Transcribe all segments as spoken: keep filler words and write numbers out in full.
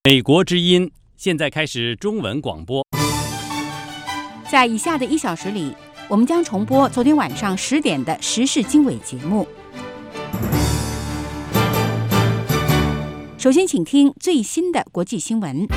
美国之音现在开始中文广播。 在以下的一小时里，我们将重播昨天晚上十点的时事经纬节目。首先，请听最新的国际新闻。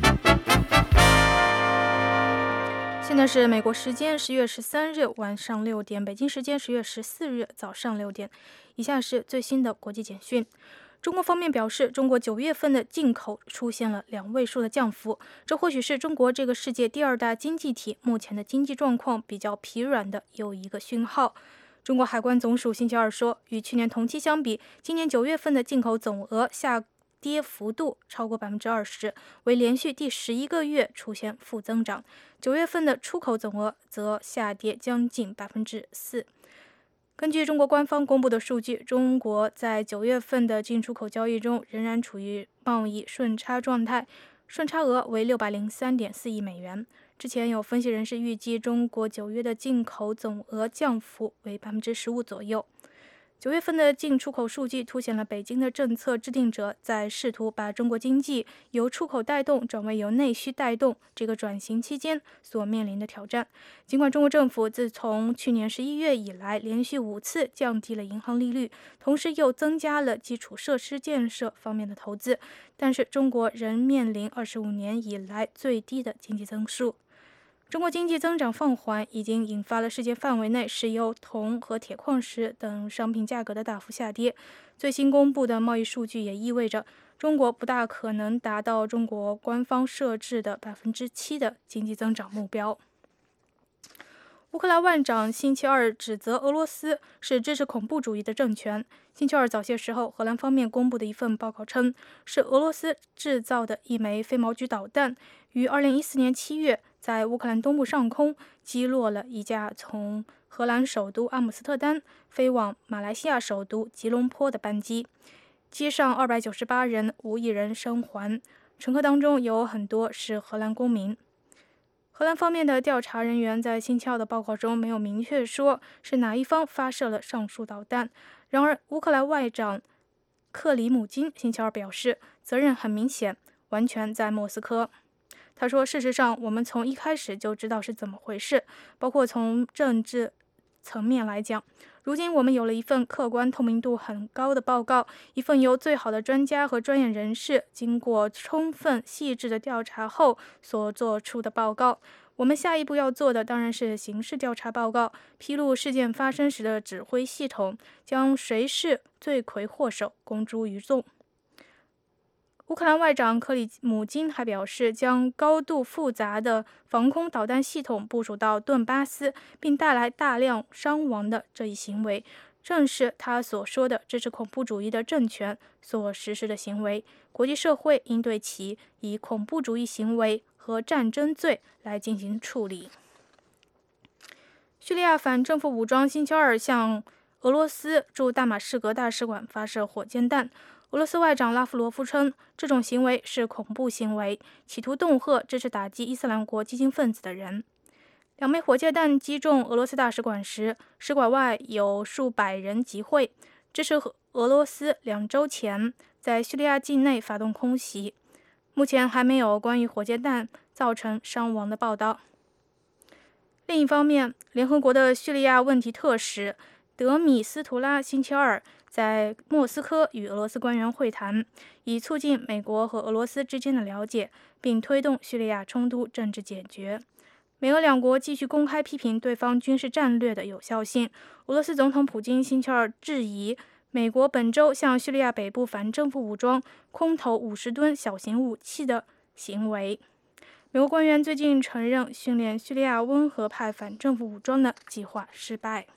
现在是美国时间十月十三日晚上六点，北京时间十月十四日早上六点。以下是最新的国际简讯。中国方面表示，中国九月份的进口出现了两位数的降幅，这或许是中国这个世界第二大经济体目前的经济状况比较疲软的又一个讯号。中国海关总署星期二说，与去年同期相比，今年九月份的进口总额下跌幅度超过百分之二十，为连续第十一个月出现负增长。九月份的出口总额则下跌将近百分之四。根据中国官方公布的数据，中国在九月份的进出口交易中仍然处于贸易顺差状态，顺差额为六百零三点四亿美元。之前有分析人士预计，中国九月的进口总额降幅为百分之十五左右。九月份的进出口数据凸显了北京的政策制定者在试图把中国经济由出口带动转为由内需带动这个转型期间所面临的挑战。尽管中国政府自从去年十一月以来连续五次降低了银行利率，同时又增加了基础设施建设方面的投资，但是中国仍面临二十五年以来最低的经济增速。中国经济增长放缓已经引发了世界范围内石油、铜和铁矿石等商品价格的大幅下跌。最新公布的贸易数据也意味着中国不大可能达到中国官方设置的百分之七的经济增长目标。乌克兰外长星期二指责俄罗斯是支持恐怖主义的政权。星期二早些时候，荷兰方面公布的一份报告称，是俄罗斯制造的一枚飞毛狙导弹于二零一四年七月在乌克兰东部上空击落了一架从荷兰首都阿姆斯特丹飞往马来西亚首都吉隆坡的班机，机上二百九十八人无一人生还，乘客当中有很多是荷兰公民。荷兰方面的调查人员在星期二的报告中没有明确说是哪一方发射了上述导弹。然而，乌克兰外长克里姆金星期二表示，责任很明显，完全在莫斯科。他说，事实上，我们从一开始就知道是怎么回事，包括从政治层面来讲。如今我们有了一份客观透明度很高的报告，一份由最好的专家和专业人士经过充分细致的调查后所做出的报告。我们下一步要做的当然是刑事调查报告，披露事件发生时的指挥系统，将谁是罪魁祸首公诸于众。乌克兰外长克里姆金还表示，将高度复杂的防空导弹系统部署到顿巴斯，并带来大量伤亡的这一行为，正是他所说的支持恐怖主义的政权所实施的行为。国际社会应对其以恐怖主义行为和战争罪来进行处理。叙利亚反政府武装星期二向俄罗斯驻大马士革大使馆发射火箭弹。俄罗斯外长拉夫罗夫称，这种行为是恐怖行为，企图恫吓支持打击伊斯兰国激进分子的人。两枚火箭弹击中俄罗斯大使馆时，使馆外有数百人集会，这是俄罗斯两周前在叙利亚境内发动空袭。目前还没有关于火箭弹造成伤亡的报道。另一方面，联合国的叙利亚问题特使德米斯图拉星期二在莫斯科与俄罗斯官员会谈，以促进美国和俄罗斯之间的了解，并推动叙利亚冲突政治解决。美俄两国继续公开批评对方军事战略的有效性。俄罗斯总统普京星期二质疑美国本周向叙利亚北部反政府武装空投五十吨小型武器的行为。美国官员最近承认训练叙利亚温和派反政府武装的计划失败。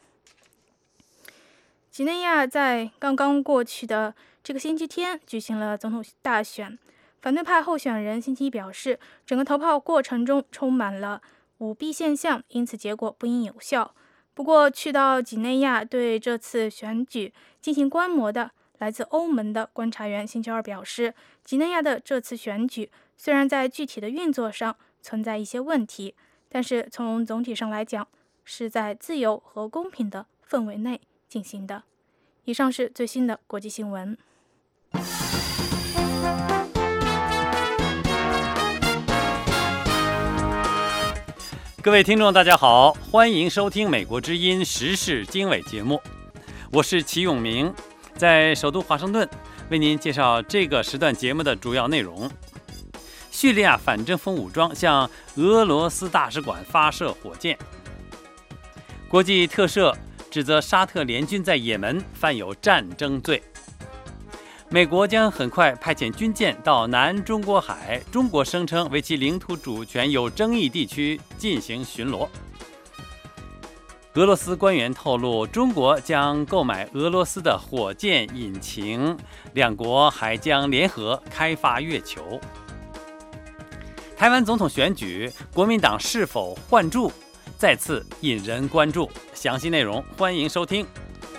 几内亚在刚刚过去的这个星期天举行了总统大选，反对派候选人星期一表示，整个投票过程中充满了舞弊现象，因此结果不应有效。不过，去到几内亚对这次选举进行观摩的来自欧盟的观察员星期二表示，几内亚的这次选举虽然在具体的运作上存在一些问题，但是从总体上来讲，是在自由和公平的氛围内进行的。以上是最新的国际新闻。 各位听众大家好，欢迎收听美国之音时事经纬节目，我是齐永明，在首都华盛顿为您介绍这个时段节目的主要内容。叙利亚反政府武装向俄罗斯大使馆发射火箭，国际特赦指责沙特联军在也门犯有战争罪。美国将很快派遣军舰到南中国海，中国声称为其领土主权有争议地区进行巡逻。俄罗斯官员透露，中国将购买俄罗斯的火箭引擎，两国还将联合开发月球。台湾总统选举，国民党是否换柱，再次引人关注。详细内容欢迎收听。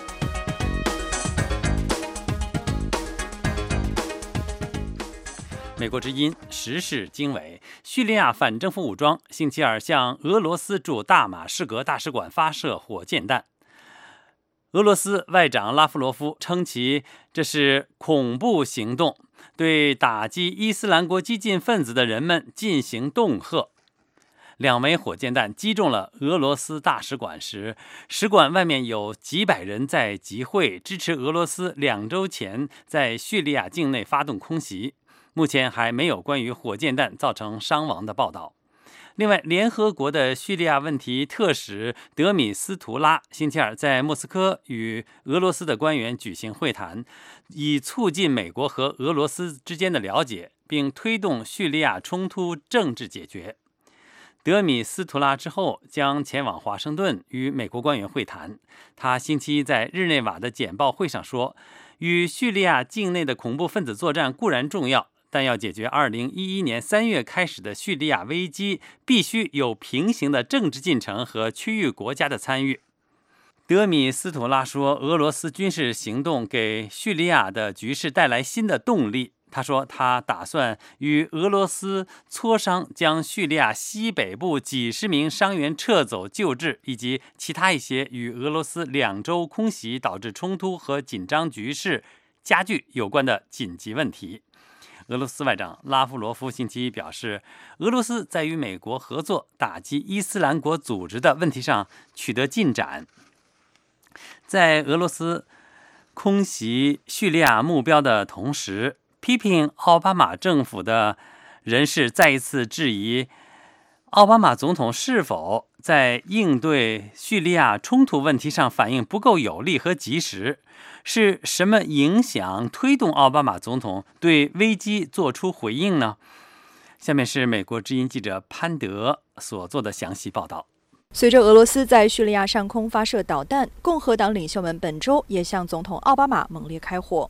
美国之音时事经纬，叙利亚反政府武装星期二向俄罗斯驻大马士革大使馆发射火箭弹。俄罗斯外长拉夫罗夫称其这是恐怖行动，对打击伊斯兰国激进分子的人们进行恫吓。两枚火箭弹击中了俄罗斯大使馆时，使馆外面有几百人在集会，支持俄罗斯两周前在叙利亚境内发动空袭。目前还没有关于火箭弹造成伤亡的报道。另外，联合国的叙利亚问题特使德米斯图拉星期二在莫斯科与俄罗斯的官员举行会谈，以促进美国和俄罗斯之间的了解，并推动叙利亚冲突政治解决。德米斯图拉之后将前往华盛顿与美国官员会谈。他星期一在日内瓦的简报会上说，与叙利亚境内的恐怖分子作战固然重要，但要解决二零一一年三月开始的叙利亚危机，必须有平行的政治进程和区域国家的参与。德米斯图拉说，俄罗斯军事行动给叙利亚的局势带来新的动力。他说，他打算与俄罗斯磋商，将叙利亚西北部几十名伤员撤走救治，以及其他一些与俄罗斯两周空袭导致冲突和紧张局势加剧有关的紧急问题。俄罗斯外长拉夫罗夫星期一表示，俄罗斯在与美国合作打击伊斯兰国组织的问题上取得进展。在俄罗斯空袭叙利亚目标的同时，批评奥巴马政府的人士再一次质疑奥巴马总统是否在应对叙利亚冲突问题上反应不够有力和及时。是什么影响推动奥巴马总统对危机做出回应呢？下面是美国之音记者潘德所做的详细报道。 随着俄罗斯在叙利亚上空发射导弹，共和党领袖们本周也向总统奥巴马猛烈开火。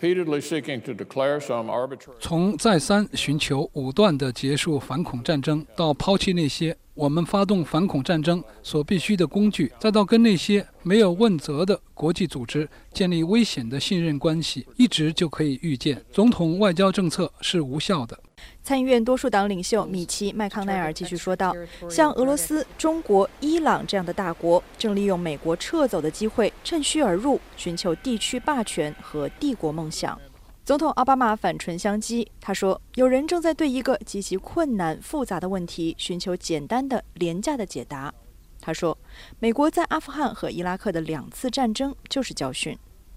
从再三寻求武断地结束反恐战争，到抛弃那些我们发动反恐战争所必须的工具，再到跟那些没有问责的国际组织建立危险的信任关系，一直就可以预见，总统外交政策是无效的。 参议院多数党领袖米奇·麦康奈尔继续说道，像俄罗斯、中国、伊朗这样的大国正利用美国撤走的机会趁虚而入，寻求地区霸权和帝国梦想。总统奥巴马反唇相讥，他说，有人正在对一个极其困难复杂的问题寻求简单的廉价的解答。他说，美国在阿富汗和伊拉克的两次战争就是教训。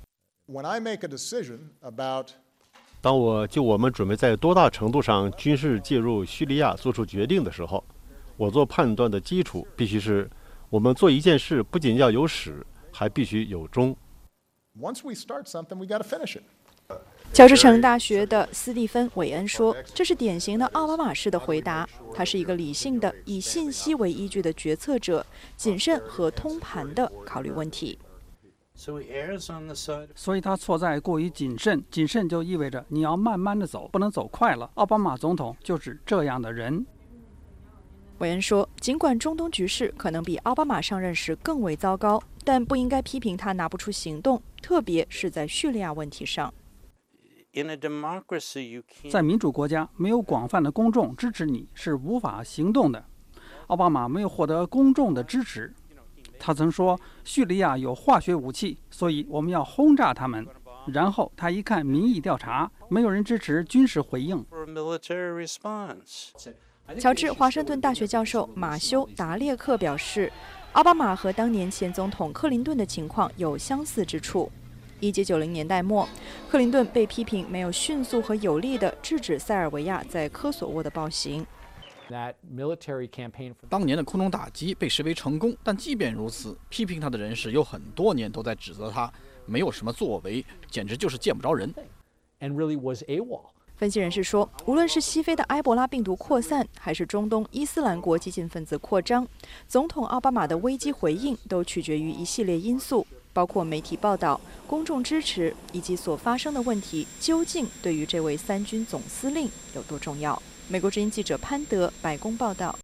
当我就我们准备在多大程度上军事介入叙利亚做出决定的时候，我做判断的基础必须是，我们做一件事不仅要有始，还必须有终。 乔治城大学的斯蒂芬·韦恩说，这是典型的奥巴马式的回答。他是一个理性的、以信息为依据的决策者，谨慎和通盘地考虑问题。 所以他错在过于谨慎，谨慎就意味着你要慢慢的走，不能走快了。奥巴马总统就是这样的人。 韦恩说，尽管中东局势可能比奥巴马上任时更为糟糕，但不应该批评他拿不出行动，特别是在叙利亚问题上。 在民主国家，没有广泛的公众支持你是无法行动的。奥巴马没有获得公众的支持。他曾说，叙利亚有化学武器，所以我们要轰炸他们。然后他一看民意调查，没有人支持军事回应。 乔治华盛顿大学教授马修·达列克表示，奥巴马和当年前总统克林顿的情况有相似之处。一九九零年代末，克林顿被批评没有迅速和有力地制止塞尔维亚在科索沃的暴行。 当年的空中打击被视为成功，但即便如此，批评他的人士有很多年都在指责他没有什么作为，简直就是见不着人。 分析人士说，无论是西非的埃博拉病毒扩散，还是中东伊斯兰国激进分子扩张，总统奥巴马的危机回应都取决于一系列因素，包括媒体报道、公众支持以及所发生的问题究竟对于这位三军总司令有多重要。美国之音记者潘德，白宫报道。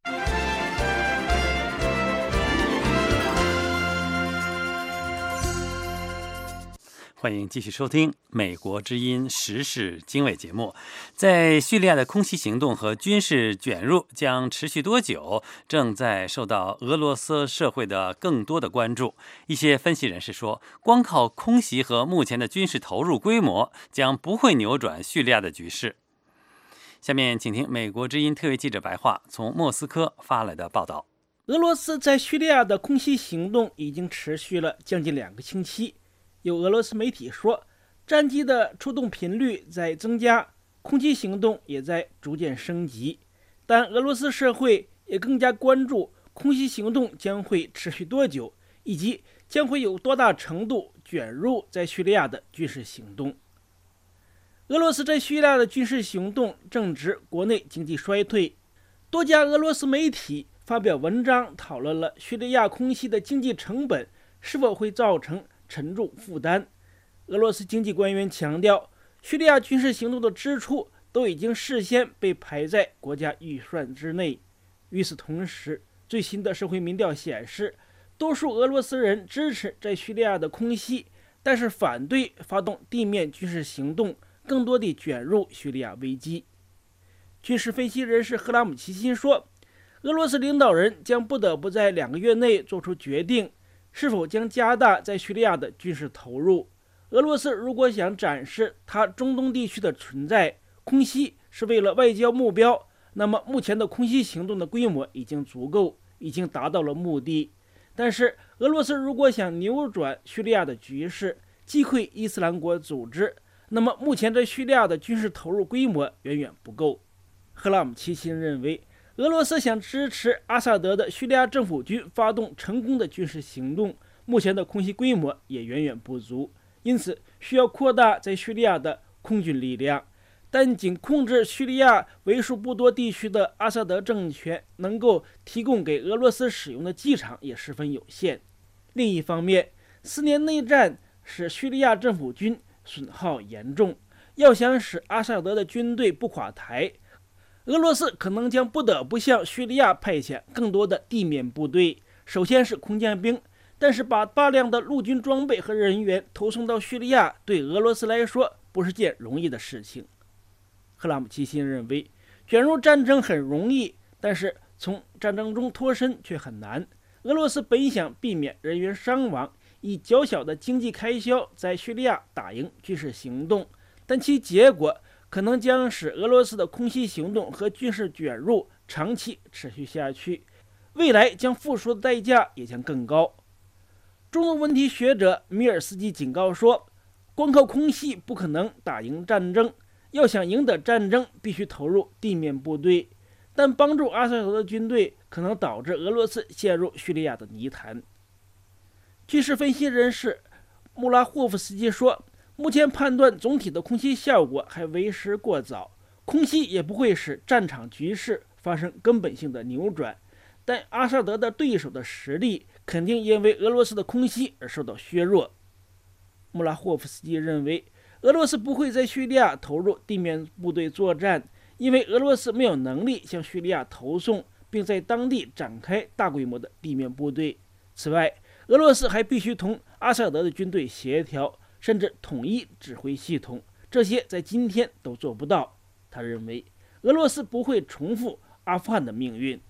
欢迎继续收听《美国之音时事经纬》节目。在叙利亚的空袭行动和军事卷入将持续多久，正在受到俄罗斯社会的更多的关注。一些分析人士说，光靠空袭和目前的军事投入规模将不会扭转叙利亚的局势。下面请听美国之音特约记者白桦从莫斯科发来的报道。 俄罗斯在叙利亚的空袭行动已经持续了将近两个星期。有俄罗斯媒体说，战机的出动频率在增加，空袭行动也在逐渐升级。但俄罗斯社会也更加关注空袭行动将会持续多久，以及将会有多大程度卷入在叙利亚的军事行动。俄罗斯在叙利亚的军事行动正值国内经济衰退，多家俄罗斯媒体发表文章讨论了叙利亚空袭的经济成本是否会造成沉重负担。俄罗斯经济官员强调，叙利亚军事行动的支出都已经事先被排在国家预算之内。与此同时，最新的社会民调显示，多数俄罗斯人支持在叙利亚的空袭，但是反对发动地面军事行动，更多地卷入叙利亚危机。军事分析人士赫拉姆齐辛说，俄罗斯领导人将不得不在两个月内做出决定，是否将加大在叙利亚的军事投入。俄罗斯如果想展示它中东地区的存在，空袭是为了外交目标，那么目前的空袭行动的规模已经足够，已经达到了目的。但是俄罗斯如果想扭转叙利亚的局势，击溃伊斯兰国组织，那么目前在叙利亚的军事投入规模远远不够。赫拉姆齐辛认为，俄罗斯想支持阿萨德的叙利亚政府军发动成功的军事行动，目前的空袭规模也远远不足，因此需要扩大在叙利亚的空军力量。但仅控制叙利亚为数不多地区的阿萨德政权能够提供给俄罗斯使用的机场也十分有限。另一方面，四年内战使叙利亚政府军损耗严重，要想使阿萨德的军队不垮台，俄罗斯可能将不得不向叙利亚派遣更多的地面部队，首先是空降兵，但是把大量的陆军装备和人员投送到叙利亚，对俄罗斯来说不是件容易的事情。赫拉姆齐辛认为，卷入战争很容易，但是从战争中脱身却很难。俄罗斯本想避免人员伤亡，以较小的经济开销在叙利亚打赢军事行动，但其结果可能将使俄罗斯的空袭行动和军事卷入长期持续下去，未来将付出的代价也将更高。中东问题学者米尔斯基警告说，光靠空袭不可能打赢战争，要想赢得战争必须投入地面部队，但帮助阿萨德的军队可能导致俄罗斯陷入叙利亚的泥潭。军事分析人士穆拉霍夫斯基说，目前判断总体的空袭效果还为时过早，空袭也不会使战场局势发生根本性的扭转，但阿萨德的对手的实力肯定因为俄罗斯的空袭而受到削弱。穆拉霍夫斯基认为，俄罗斯不会在叙利亚投入地面部队作战，因为俄罗斯没有能力向叙利亚投送并在当地展开大规模的地面部队。此外，俄罗斯还必须同阿萨德的军队协调，甚至统一指挥系统，这些在今天都做不到。他认为，俄罗斯不会重复阿富汗的命运。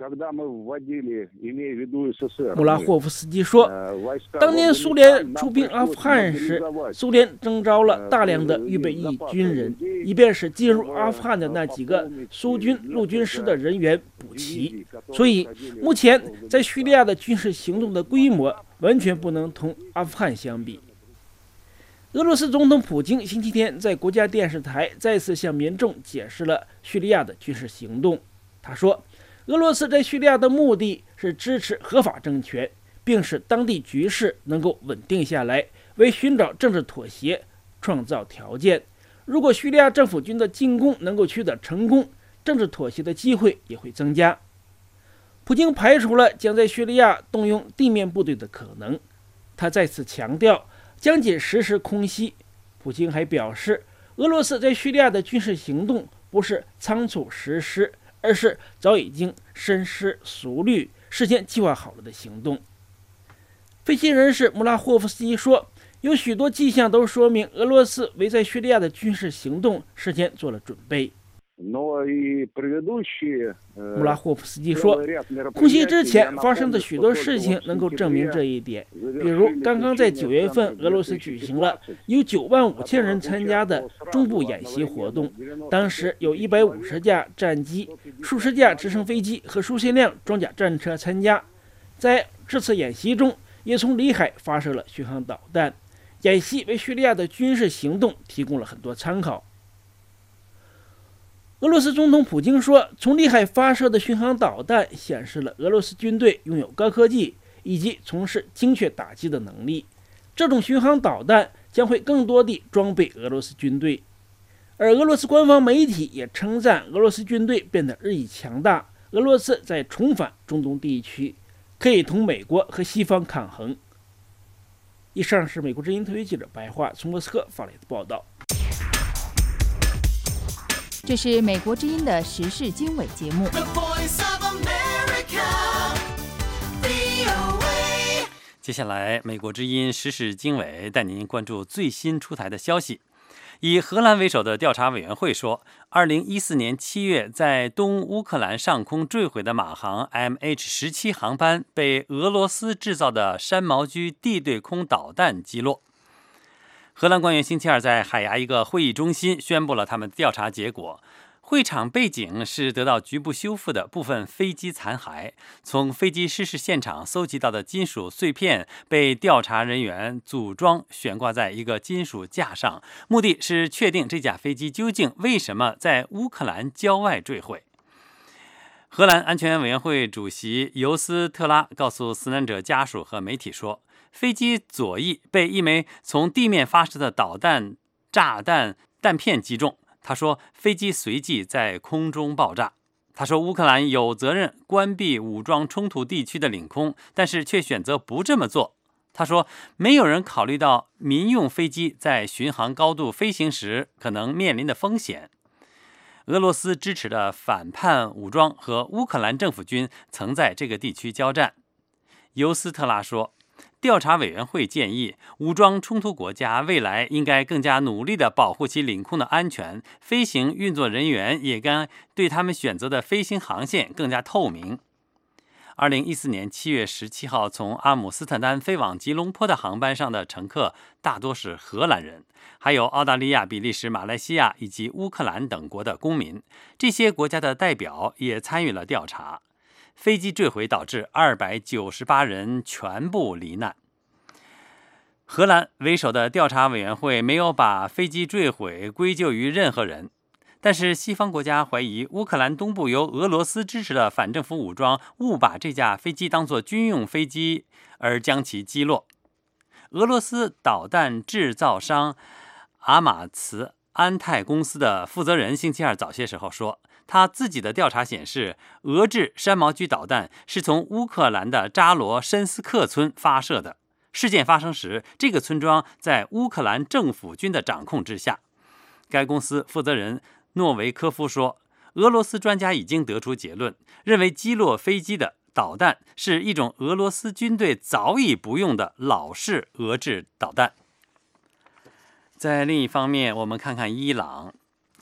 穆拉霍夫斯基说，当年苏联出兵阿富汗时，苏联征召了大量的预备役军人，以便使进入阿富汗的那几个苏军陆军师的人员补齐。所以，目前在叙利亚的军事行动的规模完全不能同阿富汗相比。俄罗斯总统普京星期天在国家电视台再次向民众解释了叙利亚的军事行动。他说，俄罗斯在叙利亚的目的是支持合法政权，并使当地局势能够稳定下来，为寻找政治妥协创造条件。如果叙利亚政府军的进攻能够取得成功，政治妥协的机会也会增加。普京排除了将在叙利亚动用地面部队的可能。他再次强调将紧实施空袭。普京还表示，俄罗斯在叙利亚的军事行动不是仓促实施，而是早已经深思熟虑、事先计划好了的行动。分析人士穆拉霍夫斯基说，有许多迹象都说明俄罗斯为在叙利亚的军事行动事先做了准备。穆拉霍夫斯基说，空袭之前发生的许多事情能够证明这一点，比如刚刚在九月份，俄罗斯举行了有九万五千人参加的中部演习活动，当时有一百五十架战机、数十架直升飞机和数千辆装甲战车参加。在这次演习中，也从里海发射了巡航导弹。演习为叙利亚的军事行动提供了很多参考。俄罗斯总统普京说，从里海发射的巡航导弹显示了俄罗斯军队拥有高科技以及从事精确打击的能力。这种巡航导弹将会更多地装备俄罗斯军队。而俄罗斯官方媒体也称赞俄罗斯军队变得日益强大，俄罗斯在重返中东地区，可以同美国和西方抗衡。以上是美国之音特约记者白桦从莫斯科发来的报道。 这是美国之音的时事经纬节目。 接下来，美国之音时事经纬带您关注最新出台的消息。以荷兰为首的调查委员会说，二零一四年七月在东乌克兰上空坠毁的马航 M H 十七 航班被俄罗斯制造的山毛狙地对空导弹击落。荷兰官员星期二在海牙一个会议中心宣布了他们的调查结果。会场背景是得到局部修复的部分飞机残骸，从飞机失事现场搜集到的金属碎片被调查人员组装悬挂在一个金属架上，目的是确定这架飞机究竟为什么在乌克兰郊外坠毁。荷兰安全委员会主席尤斯特拉告诉死难者家属和媒体说，飞机左翼被一枚从地面发射的导弹炸弹弹片击中。他说，飞机随即在空中爆炸。他说，乌克兰有责任关闭武装冲突地区的领空，但是却选择不这么做。他说，没有人考虑到民用飞机在巡航高度飞行时可能面临的风险。俄罗斯支持的反叛武装和乌克兰政府军曾在这个地区交战。尤斯特拉说，调查委员会建议武装冲突国家未来应该更加努力地保护其领空的安全，飞行运作人员也该对他们选择的飞行航线更加透明。二零一四年七月十七号从阿姆斯特丹飞往吉隆坡的航班上的乘客大多是荷兰人，还有澳大利亚、比利时、马来西亚以及乌克兰等国的公民。这些国家的代表也参与了调查。飞机坠毁导致二百九十八人全部罹难。荷兰为首的调查委员会没有把飞机坠毁归咎于任何人，但是西方国家怀疑乌克兰东部由俄罗斯支持的反政府武装误把这架飞机当作军用飞机而将其击落。俄罗斯导弹制造商阿马茨安泰公司的负责人星期二早些时候说，他自己的调查显示，俄制山毛狙导弹是从乌克兰的扎罗申斯克村发射的。事件发生时，这个村庄在乌克兰政府军的掌控之下。该公司负责人诺维科夫说，俄罗斯专家已经得出结论，认为击落飞机的导弹是一种俄罗斯军队早已不用的老式俄制导弹。在另一方面，我们看看伊朗。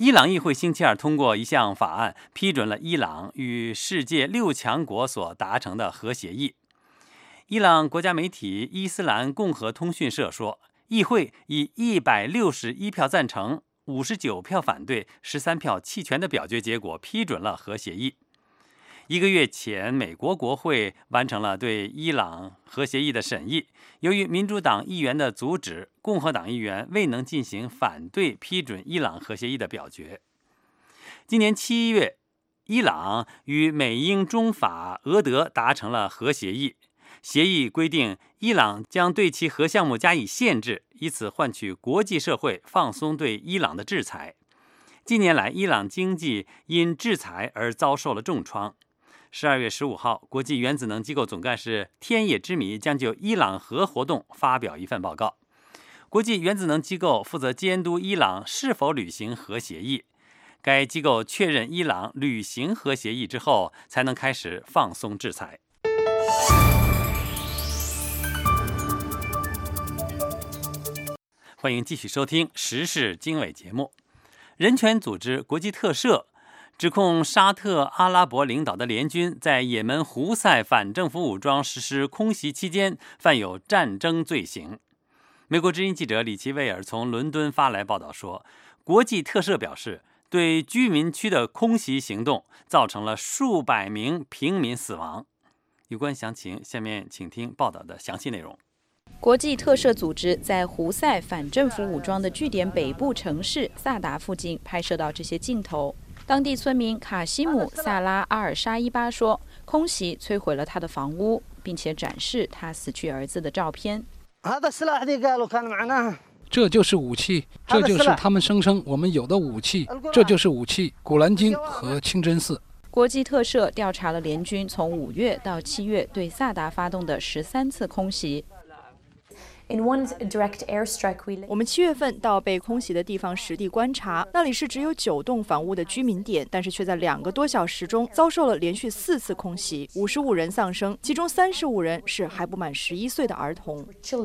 伊朗议会星期二通过一项法案，批准了伊朗与世界六强国所达成的核协议。伊朗国家媒体伊斯兰共和通讯社说，议会以一百六十一票赞成、五十九票反对、十三票弃权的表决结果批准了核协议。一个月前，美国国会完成了对伊朗核协议的审议，由于民主党议员的阻止，共和党议员未能进行反对批准伊朗核协议的表决。今年七月，伊朗与美英中法俄德达成了核协议，协议规定伊朗将对其核项目加以限制，以此换取国际社会放松对伊朗的制裁。近年来，伊朗经济因制裁而遭受了重创。十二月十五号，国际原子能机构总干事天野之弥将就伊朗核活动发表一份报告。国际原子能机构负责监督伊朗是否履行核协议，该机构确认伊朗履行核协议之后，才能开始放松制裁。欢迎继续收听时事经纬节目。人权组织国际特赦指控沙特阿拉伯领导的联军在也门胡塞反政府武装实施空袭期间犯有战争罪行。美国之音记者李奇威尔从伦敦发来报道说，国际特赦表示，对居民区的空袭行动造成了数百名平民死亡。有关详情，下面请听报道的详细内容。 国际特赦组织在胡塞反政府武装的据点北部城市萨达附近拍摄到这些镜头。当地村民卡西姆·萨拉阿尔沙伊巴说，空袭摧毁了他的房屋，并且展示他死去儿子的照片。 这就是武器，这就是他们声称我们有的武器，这就是武器，古兰经和清真寺。 国际特赦调查了联军从五月到七月对萨达发动的十三次空袭。我们七月份到被空袭的地方实地观察，那里是只有九栋房屋的居民点，但是却在两个多小时中遭受了连续四次空袭，五十五人丧生，其中三十五人是还不满十一岁的儿童。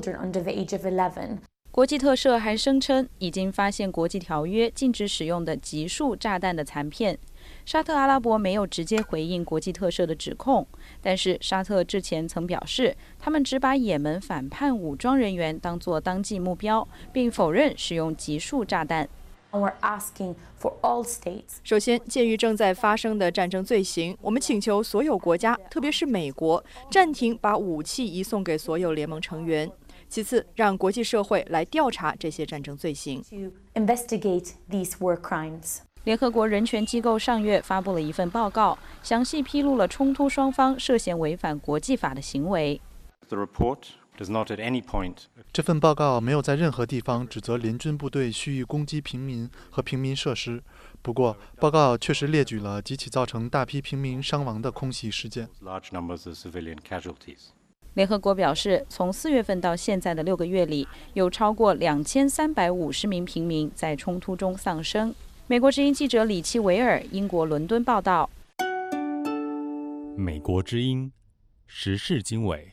国际特赦还声称，已经发现国际条约禁止使用的集束炸弹的残片。沙特阿拉伯没有直接回应国际特赦的指控，但是沙特之前曾表示，他们只把也门反叛武装人员当作当季目标，并否认使用集束炸弹。首先，鉴于正在发生的战争罪行，我们请求所有国家，特别是美国，暂停把武器移送给所有联盟成员。其次，让国际社会来调查这些战争罪行。联合国人权机构上月发布了一份报告，详细披露了冲突双方涉嫌违反国际法的行为。 这份报告没有在任何地方指责联军部队蓄意攻击平民和平民设施，不过报告确实列举了几起造成大批平民伤亡的空袭事件。 联合国表示，从四月份到现在的六个月里，有超过两千三百五十名平民在冲突中丧生。美国之音记者李奇维尔，英国伦敦报道。 美国之音时事经纬。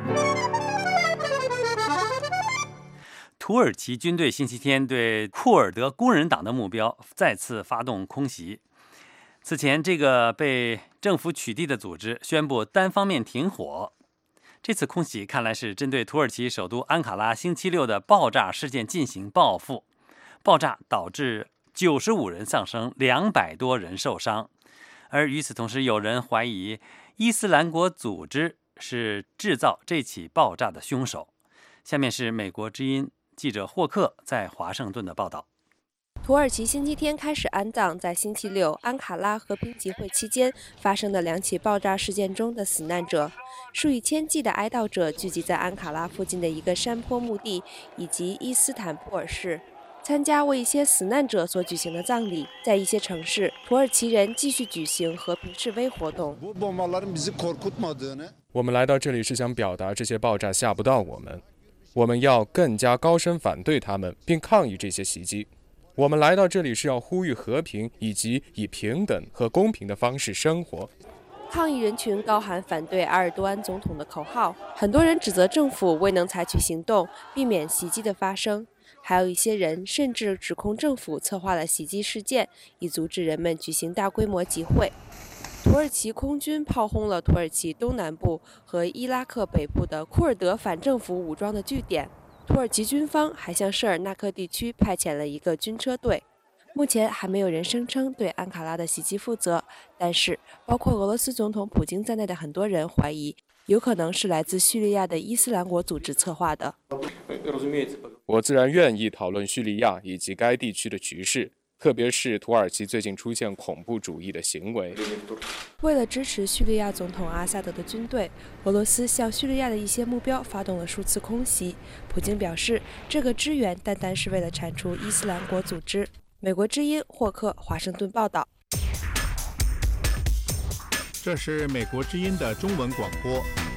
土耳其军队星期天对库尔德工人党的目标再次发动空袭。此前，这个被政府取缔的组织宣布单方面停火。这次空袭看来是针对土耳其首都安卡拉星期六的爆炸事件进行报复。爆炸导致九十五人丧生，两百多人受伤。而与此同时，有人怀疑伊斯兰国组织是制造这起爆炸的凶手。下面是美国之音记者霍克在华盛顿的报道。 土耳其星期天开始安葬在星期六安卡拉和平集会期间发生的两起爆炸事件中的死难者。数以千计的哀悼者聚集在安卡拉附近的一个山坡墓地以及伊斯坦布尔市，参加为一些死难者所举行的葬礼。在一些城市，土耳其人继续举行和平示威活动。 我们来到这里是想表达这些爆炸吓不到我们，我们要更加高声反对他们，并抗议这些袭击。我们来到这里是要呼吁和平以及以平等和公平的方式生活。 抗议人群高喊反对埃尔多安总统的口号，很多人指责政府未能采取行动避免袭击的发生。 还有一些人甚至指控政府策划了袭击事件，以阻止人们举行大规模集会。土耳其空军炮轰了土耳其东南部和伊拉克北部的库尔德反政府武装的据点。土耳其军方还向舍尔纳克地区派遣了一个军车队。目前还没有人声称对安卡拉的袭击负责，但是包括俄罗斯总统普京在内的很多人怀疑，有可能是来自叙利亚的伊斯兰国组织策划的。 我自然愿意讨论叙利亚以及该地区的局势，特别是土耳其最近出现恐怖主义的行为。 为了支持叙利亚总统阿萨德的军队，俄罗斯向叙利亚的一些目标发动了数次空袭。普京表示，这个支援单单是为了铲除伊斯兰国组织。美国之音霍克华盛顿报道。 这是美国之音的中文广播。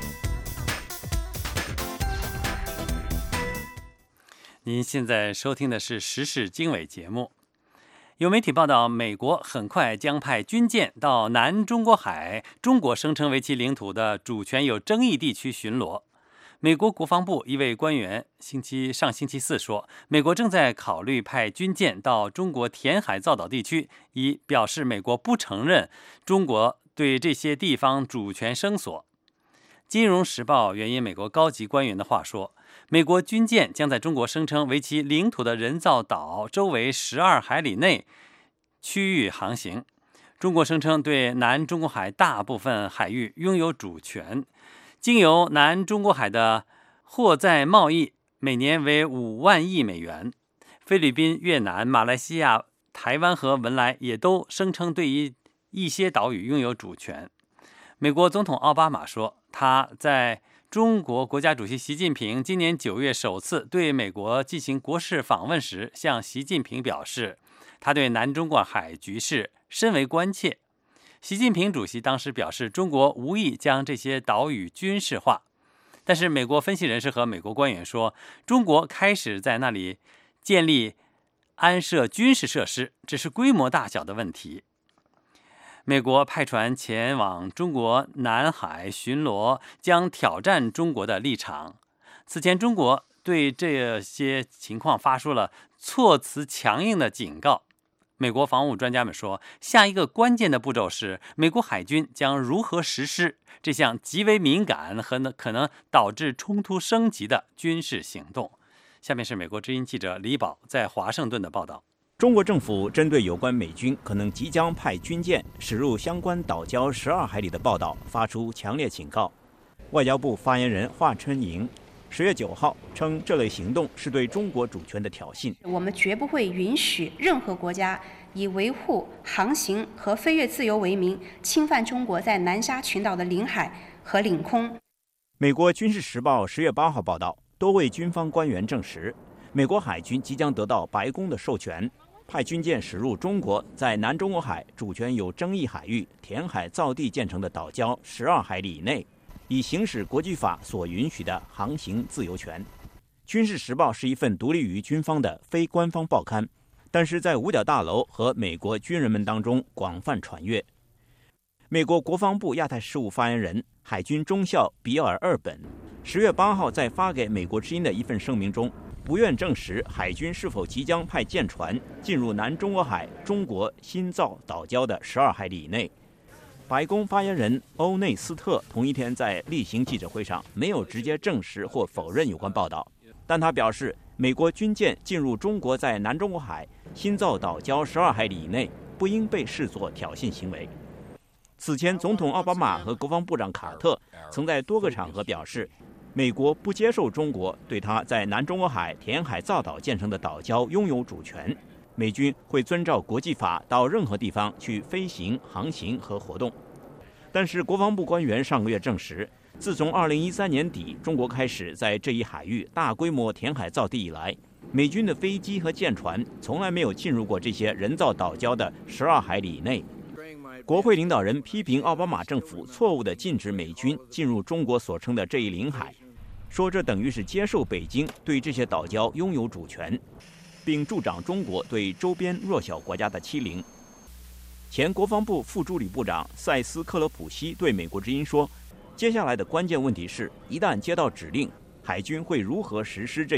您现在收听的是时事经纬节目。有媒体报道，美国很快将派军舰到南中国海，中国声称为其领土的主权有争议地区巡逻。美国国防部一位官员星期上星期四说，美国正在考虑派军舰到中国填海造岛地区，以表示美国不承认中国对这些地方主权声索。金融时报援引美国高级官员的话说，美国军舰将在中国声称为其领土的人造岛周围十二海里内区域航行。中国声称对南中国海大部分海域拥有主权。经由南中国海的货载贸易每年为五万亿美元。菲律宾、越南、马来西亚、台湾和文莱也都声称对于一些岛屿拥有主权。美国总统奥巴马说，他在中国国家主席习近平今年九月首次对美国进行国事访问时，向习近平表示，他对南中国海局势深为关切。习近平主席当时表示，中国无意将这些岛屿军事化，但是美国分析人士和美国官员说，中国开始在那里建立安设军事设施，只是规模大小的问题。美国派船前往中国南海巡逻，将挑战中国的立场。此前，中国对这些情况发出了措辞强硬的警告。美国防务专家们说，下一个关键的步骤是美国海军将如何实施这项极为敏感和可能导致冲突升级的军事行动。下面是美国之音记者李宝在华盛顿的报道。 中国政府针对有关美军可能即将派军舰驶入相关岛礁十二海里的报道发出强烈警告。外交部发言人华春莹十月九号称，这类行动是对中国主权的挑衅。 我们绝不会允许任何国家以维护航行和飞越自由为名，侵犯中国在南沙群岛的领海和领空。 美国军事时报十月八号报道，多位军方官员证实，美国海军即将得到白宫的授权，派军舰驶入中国在南中国海主权有争议海域填海造地建成的岛礁十二海里以内，以行使国际法所允许的航行自由权。军事时报是一份独立于军方的非官方报刊，但是在五角大楼和美国军人们当中广泛传阅。美国国防部亚太事务发言人海军中校比尔·厄本十月八号在发给美国之音的一份声明中，不愿证实海军是否即将派舰船进入南中国海中国新造岛礁的十二海里以内。白宫发言人欧内斯特同一天在例行记者会上没有直接证实或否认有关报道，但他表示，美国军舰进入中国在南中国海新造岛礁十二海里以内不应被视作挑衅行为。此前，总统奥巴马和国防部长卡特曾在多个场合表示，美国不接受中国对他在南中国海填海造岛建成的岛礁拥有主权，美军会遵照国际法到任何地方去飞行、航行和活动。但是国防部官员上个月证实，自从二零一三年底中国开始在这一海域大规模填海造地以来，美军的飞机和舰船从来没有进入过这些人造岛礁的十二海里以内。国会领导人批评奥巴马政府错误地禁止美军进入中国所称的这一领海，说这等于是接受北京对这些岛礁拥有主权，并助长中国对周边弱小国家的欺凌。前国防部副助理部长塞斯·克勒普西对美国之音说，接下来的关键问题是，一旦接到指令，海军会如何实施这项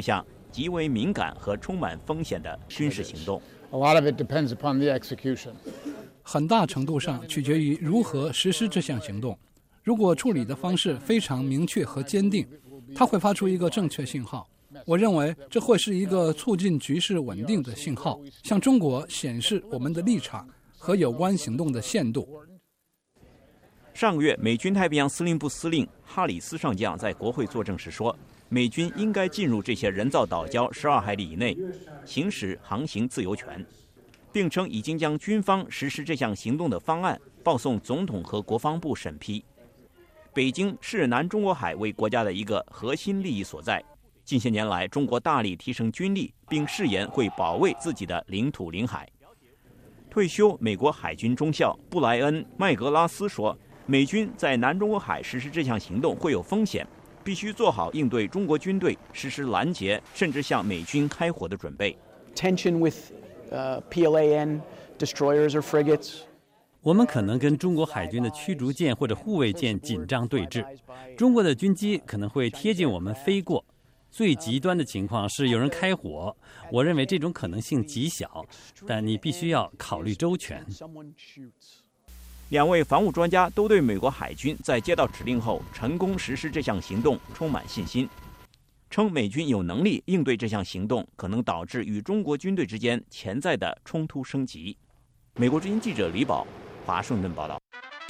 极为敏感和充满风险的军事行动。 A lot of it depends upon the execution. 很大程度上取决于如何实施这项行动。如果处理的方式非常明确和坚定，它会发出一个正确信号。我认为这会是一个促进局势稳定的信号，向中国显示我们的立场和有关行动的限度。 上个月，美军太平洋司令部司令哈里斯上将在国会作证时说，美军应该进入这些人造岛礁十二海里以内，行使航行自由权，并称已经将军方实施这项行动的方案报送总统和国防部审批。北京视南中国海为国家的一个核心利益所在。近些年来，中国大力提升军力，并誓言会保卫自己的领土领海。退休美国海军中校布莱恩·麦格拉斯说，美军在南中国海实施这项行动会有风险，必须做好应对中国军队实施拦截甚至向美军开火的准备。 Tension with uh, P L A N destroyers or frigates. 我们可能跟中国海军的驱逐舰或者护卫舰紧张对峙，中国的军机可能会贴近我们飞过。最极端的情况是有人开火，我认为这种可能性极小，但你必须要考虑周全。 两位防务专家都对美国海军在接到指令后成功实施这项行动充满信心，称美军有能力应对这项行动可能导致与中国军队之间潜在的冲突升级。美国之音记者李宝，华盛顿报道。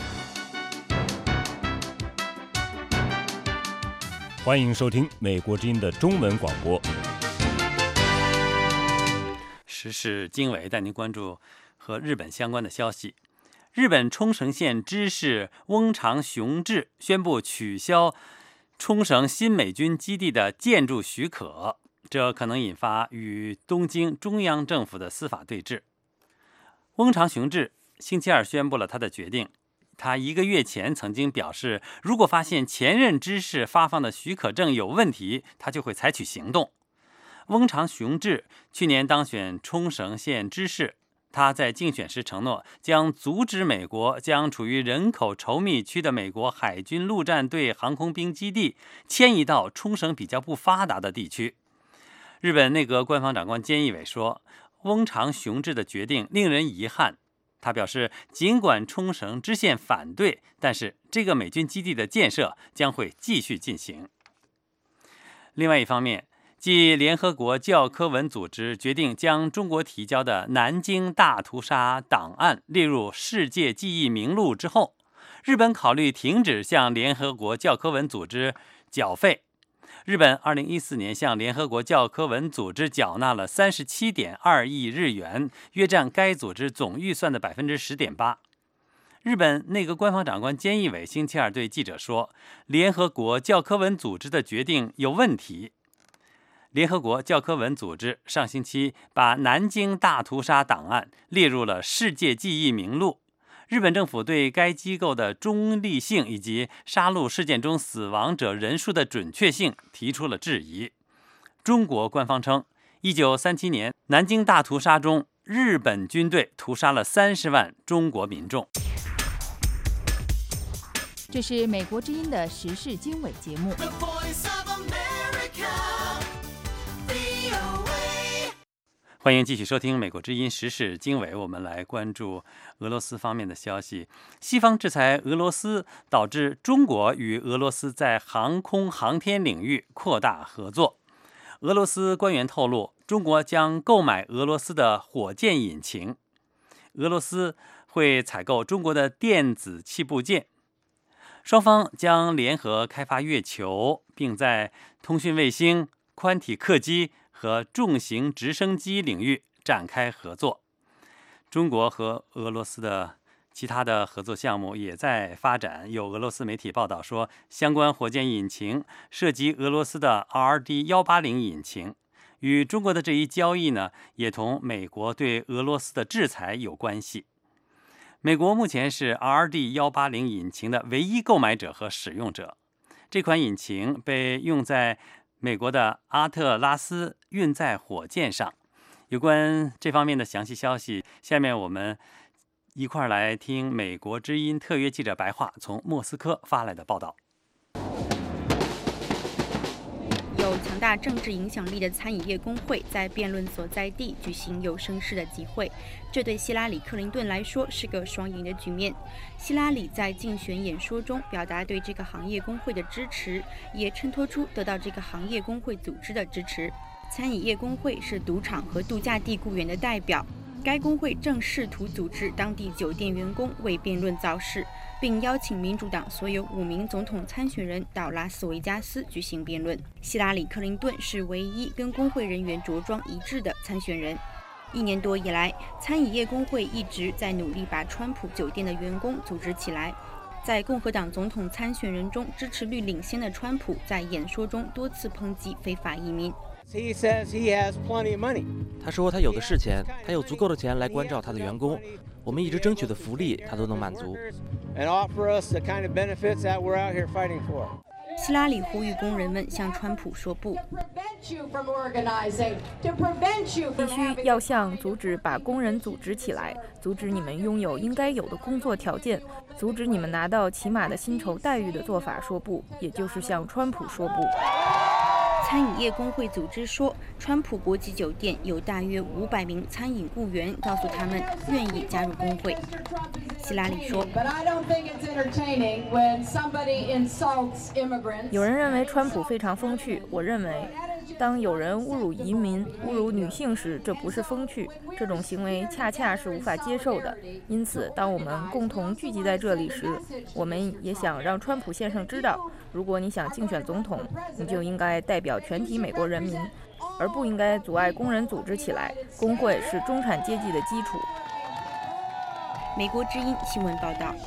欢迎收听美国之音的中文广播。 时事经纬带您关注和日本相关的消息。日本冲绳县知事翁长雄志宣布取消冲绳新美军基地的建筑许可，这可能引发与东京中央政府的司法对峙。翁长雄志星期二宣布了他的决定。他一个月前曾经表示，如果发现前任知事发放的许可证有问题，他就会采取行动。翁长雄志去年当选冲绳县知事，他在竞选时承诺将阻止美国将处于人口稠密区的美国海军陆战队航空兵基地迁移到冲绳比较不发达的地区。日本内阁官房长官菅义伟说，翁长雄志的决定令人遗憾。他表示，尽管冲绳知县反对，但是这个美军基地的建设将会继续进行。另外一方面，继联合国教科文组织决定将中国提交的南京大屠杀档案列入世界记忆名录之后，日本考虑停止向联合国教科文组织缴费。日本二零一四年向联合国教科文组织缴纳了 三十七点二亿日元，约占该组织总预算的 百分之十点八。日本内阁官房长官菅义伟星期二对记者说，联合国教科文组织的决定有问题。联合国教科文组织上星期把南京大屠杀档案列入了世界记忆名录。日本政府对该机构的中立性以及杀戮事件中死亡者人数的准确性提出了质疑。中国官方称，一九三七年南京大屠杀中，日本军队屠杀了三十万中国民众。 这是美国之音的时事经纬节目。 欢迎继续收听美国之音时事经纬，我们来关注俄罗斯方面的消息。西方制裁俄罗斯，导致中国与俄罗斯在航空航天领域扩大合作。俄罗斯官员透露，中国将购买俄罗斯的火箭引擎，俄罗斯会采购中国的电子器部件。双方将联合开发月球，并在通讯卫星、宽体客机和重型直升机领域展开合作。中国和俄罗斯的其他的合作项目也在发展。有俄罗斯媒体报道说，相关火箭引擎涉及俄罗斯的 R D 一八零 引擎。与中国的这一交易呢，也同美国对俄罗斯的制裁有关系。美国目前是 R D 一八零 引擎的唯一购买者和使用者。这款引擎被用在美国的阿特拉斯运载火箭上。有关这方面的详细消息，下面我们一块儿来听美国之音特约记者白桦从莫斯科发来的报道。 有曾强大政治影响力的餐饮业工会在辩论所在地举行有声势的集会，这对希拉里·克林顿来说是个双赢的局面。希拉里在竞选演说中表达对这个行业工会的支持，也衬托出得到这个行业工会组织的支持。餐饮业工会是赌场和度假地雇员的代表，该工会正试图组织当地酒店员工为辩论造势，并邀请民主党所有五名总统参选人到拉斯维加斯举行辩论。希拉里·克林顿是唯一跟工会人员着装一致的参选人。一年多以来，餐饮业工会一直在努力把川普酒店的员工组织起来。在共和党总统参选人中支持率领先的川普在演说中多次抨击非法移民。 他说他有的是钱，他有足够的钱来关照他的员工，我们一直争取的福利他都能满足。 希拉里呼吁工人们向川普说不， 必须要向阻止把工人组织起来，阻止你们拥有应该有的工作条件，阻止你们拿到起码的薪酬待遇的做法说不，也就是向川普说不。 餐饮业工会组织说，川普国际酒店有大约五百名餐饮雇员告诉他们愿意加入工会。希拉里说， 有人认为川普非常风趣，我认为当有人侮辱移民、侮辱女性时，这不是风趣，这种行为恰恰是无法接受的。因此，当我们共同聚集在这里时，我们也想让川普先生知道，如果你想竞选总统，你就应该代表全体美国人民，而不应该阻碍工人组织起来。工会是中产阶级的基础。 美国之音新闻报道。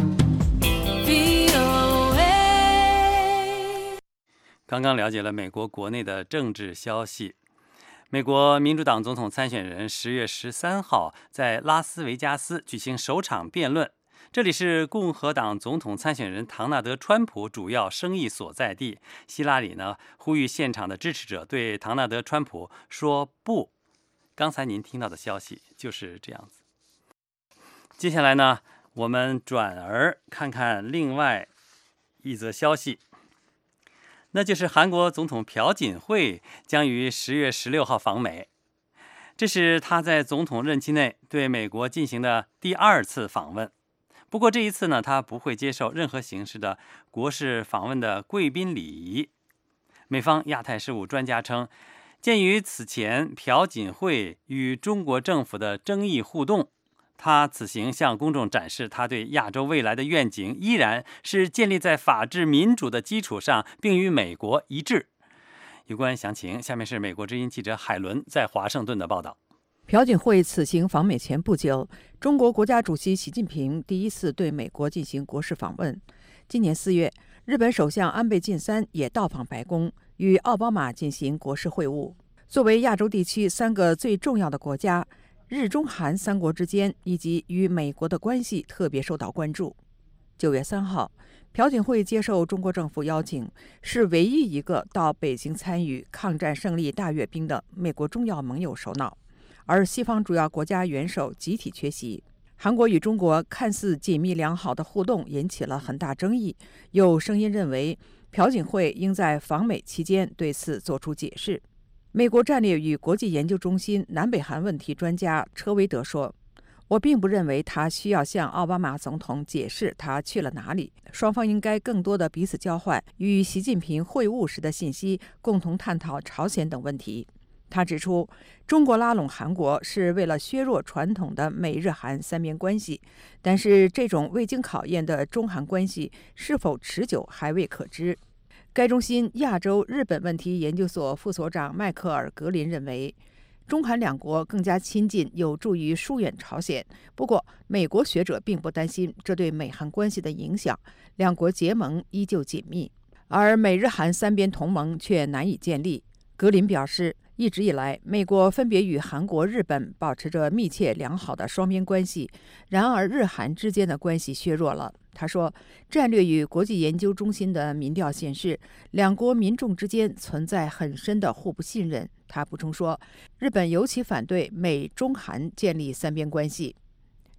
刚刚了解了美国国内的政治消息。美国民主党总统参选人十月十三号在拉斯维加斯举行首场辩论，这里是共和党总统参选人唐纳德·川普主要生意所在地。希拉里呢呼吁现场的支持者对唐纳德·川普说不。刚才您听到的消息就是这样子。接下来呢，我们转而看看另外一则消息，那就是韩国总统朴槿惠将于十月十六号访美，这是他在总统任期内对美国进行的第二次访问。不过这一次呢，他不会接受任何形式的国事访问的贵宾礼仪。美方亚太事务专家称，鉴于此前朴槿惠与中国政府的争议互动，他此行向公众展示他对亚洲未来的愿景依然是建立在法治民主的基础上，并与美国一致。有关详情，下面是美国之音记者海伦在华盛顿的报道。 朴槿惠此行访美前不久，中国国家主席习近平第一次对美国进行国事访问。今年四月，日本首相安倍晋三也到访白宫，与奥巴马进行国事会晤。作为亚洲地区三个最重要的国家，日中韩三国之间以及与美国的关系特别受到关注。九月三号，朴槿惠接受中国政府邀请，是唯一一个到北京参与抗战胜利大阅兵的美国重要盟友首脑，而西方主要国家元首集体缺席。韩国与中国看似紧密良好的互动引起了很大争议，有声音认为朴槿惠应在访美期间对此作出解释。美国战略与国际研究中心南北韩问题专家车维德说，我并不认为他需要向奥巴马总统解释他去了哪里，双方应该更多的彼此交换与习近平会晤时的信息，共同探讨朝鲜等问题。他指出，中国拉拢韩国是为了削弱传统的美日韩三边关系，但是这种未经考验的中韩关系是否持久还未可知。该中心亚洲日本问题研究所副所长迈克尔·格林认为，中韩两国更加亲近有助于疏远朝鲜。不过，美国学者并不担心这对美韩关系的影响，两国结盟依旧紧密，而美日韩三边同盟却难以建立。格林表示，一直以来，美国分别与韩国、日本保持着密切良好的双边关系，然而日韩之间的关系削弱了。他说，战略与国际研究中心的民调显示，两国民众之间存在很深的互不信任。他补充说，日本尤其反对美中韩建立三边关系。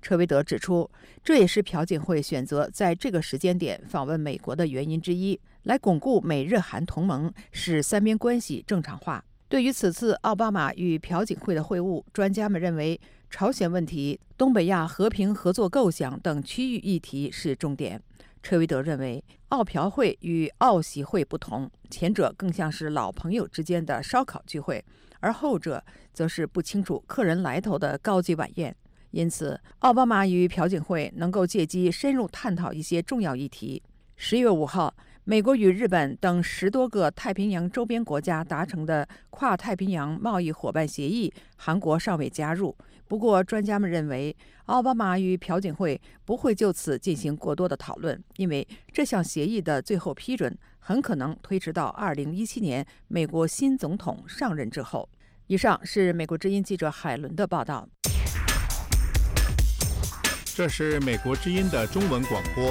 车维德指出，这也是朴槿惠选择在这个时间点访问美国的原因之一，来巩固美日韩同盟，使三边关系正常化。对于此次奥巴马与朴槿惠的会晤，专家们认为朝鲜问题、东北亚和平合作构想等区域议题是重点。车维德认为，奥朴会与奥习会不同，前者更像是老朋友之间的烧烤聚会，而后者则是不清楚客人来头的高级晚宴。因此，奥巴马与朴槿惠能够借机深入探讨一些重要议题。十月五号，美国与日本等十多个太平洋周边国家达成的跨太平洋贸易伙伴协议，韩国尚未加入。不过，专家们认为，奥巴马与朴槿惠不会就此进行过多的讨论，因为这项协议的最后批准很可能推迟到二零一七年美国新总统上任之后。以上是美国之音记者海伦的报道。 这是美国之音的中文广播。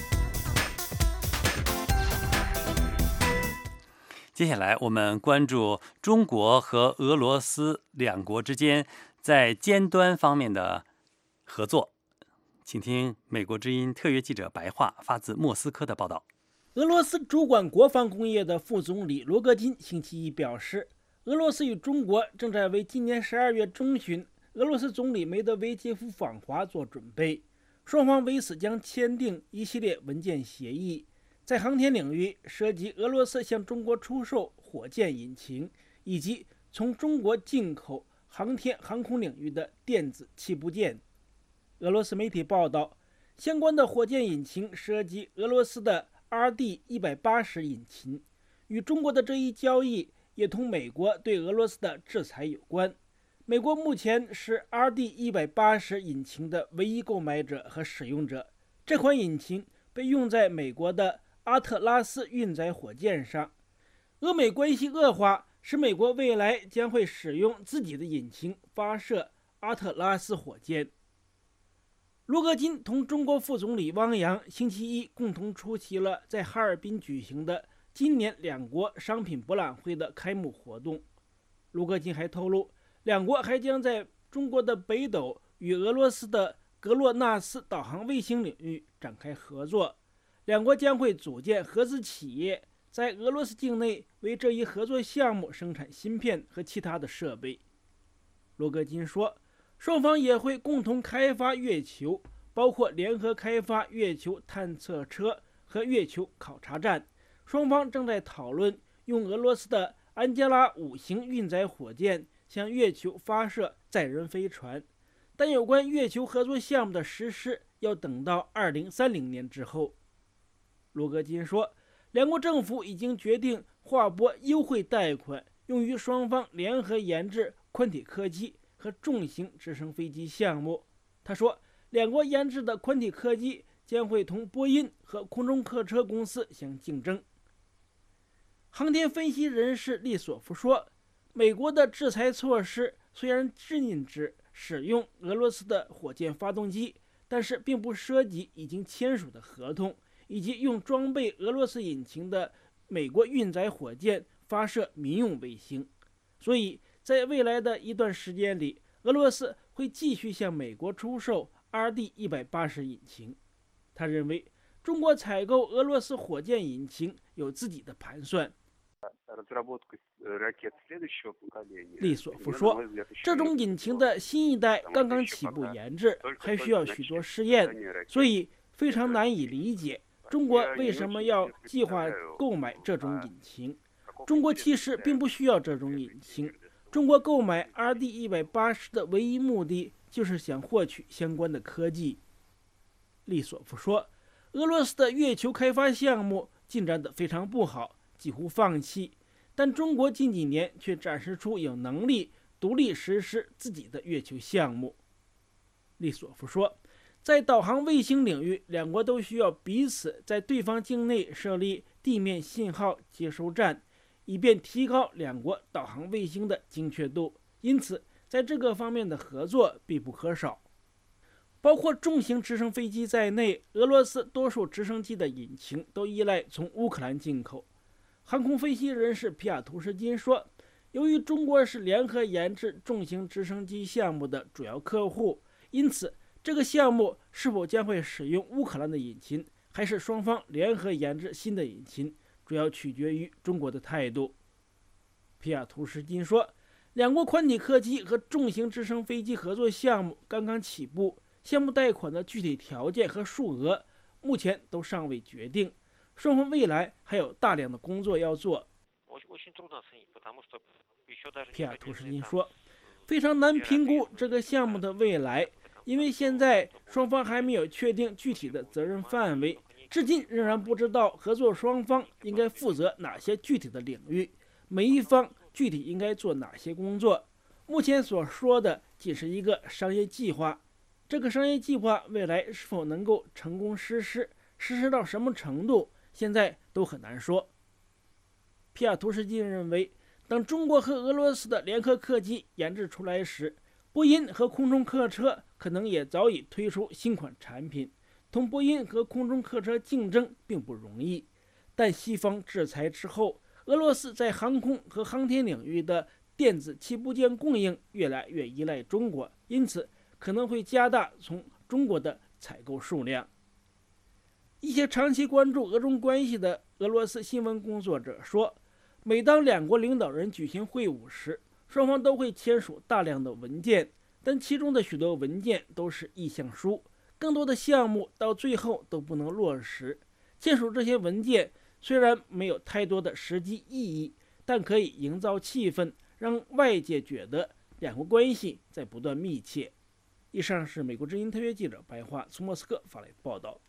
接下来我们关注中国和俄罗斯两国之间在尖端方面的合作，请听美国之音特约记者白桦发自莫斯科的报道。 俄罗斯主管国防工业的副总理罗戈金星期一表示，俄罗斯与中国正在为今年十二月中旬俄罗斯总理梅德韦杰夫访华做准备，双方为此将签订一系列文件协议，在航天领域涉及俄罗斯向中国出售火箭引擎，以及从中国进口航天航空领域的电子器部件。俄罗斯媒体报道，相关的火箭引擎涉及俄罗斯的 R D 一百八十 引擎，与中国的这一交易也同美国对俄罗斯的制裁有关。美国目前是 R D 一百八十 引擎的唯一购买者和使用者，这款引擎被用在美国的阿特拉斯运载火箭上。俄美关系恶化，使美国未来将会使用自己的引擎发射阿特拉斯火箭。罗戈金同中国副总理汪洋星期一共同出席了在哈尔滨举行的今年两国商品博览会的开幕活动。罗戈金还透露，两国还将在中国的北斗与俄罗斯的格洛纳斯导航卫星领域展开合作，两国将会组建合资企业，在俄罗斯境内为这一合作项目生产芯片和其他的设备。罗戈金说，双方也会共同开发月球，包括联合开发月球探测车和月球考察站。双方正在讨论用俄罗斯的安加拉五型运载火箭向月球发射载人飞船，但有关月球合作项目的实施要等到二零三零年之后。罗戈金说，两国政府已经决定划拨优惠贷款，用于双方联合研制宽体客机和重型直升飞机项目。他说，两国研制的宽体客机将会同波音和空中客车公司相竞争。航天分析人士利索夫说，美国的制裁措施虽然禁止使用俄罗斯的火箭发动机，但是并不涉及已经签署的合同，以及用装备俄罗斯引擎的美国运载火箭发射民用卫星。所以在未来的一段时间里，俄罗斯会继续向美国出售 R D 一百八十 引擎。他认为中国采购俄罗斯火箭引擎有自己的盘算。利索夫说，这种引擎的新一代刚刚起步研制，还需要许多试验，所以非常难以理解中国为什么要计划购买这种引擎。中国其实并不需要这种引擎，中国购买 R D 一百八十 的唯一目的就是想获取相关的科技。利索夫说，俄罗斯的月球开发项目进展得非常不好，几乎放弃，但中国近几年却展示出有能力独立实施自己的月球项目。利索夫说，在导航卫星领域，两国都需要彼此在对方境内设立地面信号接收站，以便提高两国导航卫星的精确度，因此在这个方面的合作必不可少。包括重型直升飞机在内，俄罗斯多数直升机的引擎都依赖从乌克兰进口。航空分析人士皮亚图什金说，由于中国是联合研制重型直升机项目的主要客户，因此这个项目是否将会使用乌克兰的引擎，还是双方联合研制新的引擎，主要取决于中国的态度。皮亚图什金说，两国宽体客机和重型直升飞机合作项目刚刚起步，项目贷款的具体条件和数额目前都尚未决定，双方未来还有大量的工作要做。皮亚图什金说，非常难评估这个项目的未来，因为现在双方还没有确定具体的责任范围，至今仍然不知道合作双方应该负责哪些具体的领域，每一方具体应该做哪些工作。目前所说的仅是一个商业计划，这个商业计划未来是否能够成功实施，实施到什么程度，现在都很难说。皮亚图什金认为，当中国和俄罗斯的联合客机研制出来时，波音和空中客车可能也早已推出新款产品。同波音和空中客车竞争并不容易，但西方制裁之后，俄罗斯在航空和航天领域的电子器部件供应越来越依赖中国，因此可能会加大从中国的采购数量。一些长期关注俄中关系的俄罗斯新闻工作者说，每当两国领导人举行会晤时，双方都会签署大量的文件，但其中的许多文件都是意向书，更多的项目到最后都不能落实。签署这些文件虽然没有太多的实际意义，但可以营造气氛，让外界觉得两国关系在不断密切。以上是美国之音特约记者白桦从莫斯科发来的报道。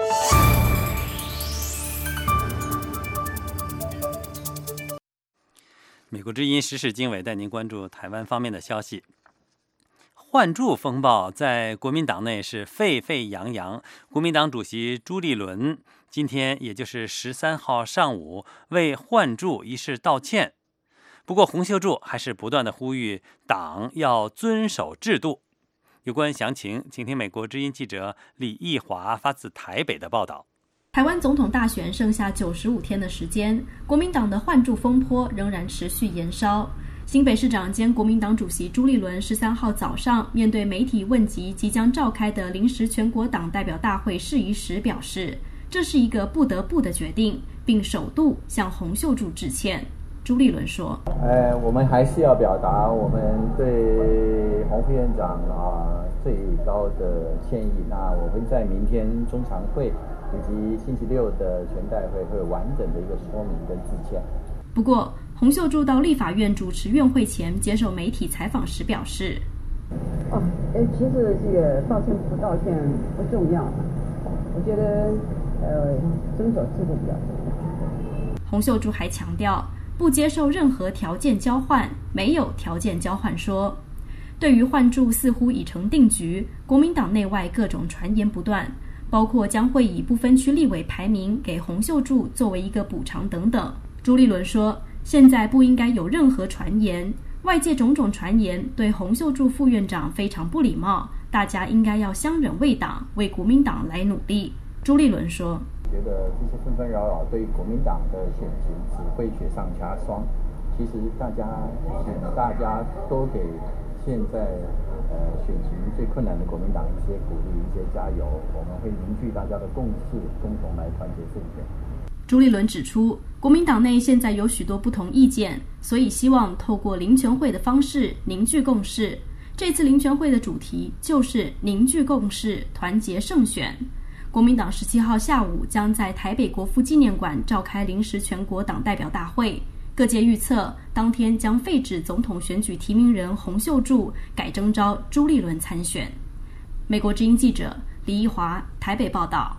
美国之音时事经纬带您关注台湾方面的消息。换柱风暴在国民党内是沸沸扬扬，国民党主席朱立伦今天也就是十三号上午为换柱一事道歉。不过洪秀柱还是不断的呼吁党要遵守制度。有关详情，请听美国之音记者李义华发自台北的报道。 台湾总统大选剩下九十五天的时间，国民党的换柱风波仍然持续延烧。新北市长兼国民党主席朱立伦十三号早上面对媒体问及即将召开的临时全国党代表大会事宜时表示，这是一个不得不的决定，并首度向洪秀柱致歉。朱立伦说：“ 呃，我们还是要表达我们对洪副院长啊最高的歉意。那我会在明天中常会以及星期六的全代会会完整的一个说明跟致歉。” 不过，洪秀柱到立法院主持院会前接受媒体采访时表示：“ 哦，哎，其实这个道歉不道歉不重要，我觉得呃遵守制度比较重要。” 洪秀柱还强调，不接受任何条件交换，没有条件交换说。对于换柱似乎已成定局，国民党内外各种传言不断，包括将会以不分区立委排名给洪秀柱作为一个补偿等等。朱立伦说，现在不应该有任何传言，外界种种传言对洪秀柱副院长非常不礼貌，大家应该要相忍为党，为国民党来努力。朱立伦说， 觉得这些纷纷扰扰对国民党的选情只会雪上加霜。其实大家请大家多给现在呃选情最困难的国民党一些鼓励，一些加油，我们会凝聚大家的共识，共同来团结胜选。 朱立伦指出，国民党内现在有许多不同意见，所以希望透过林全会的方式凝聚共识。这次林全会的主题就是凝聚共识，团结胜选。国民党十七号下午将在台北国父纪念馆召开临时全国党代表大会，各界预测当天将废止总统选举提名人洪秀柱，改征召朱立伦参选。美国之音记者李义华台北报道。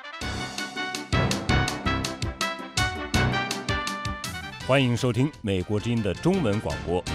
欢迎收听美国之音的中文广播。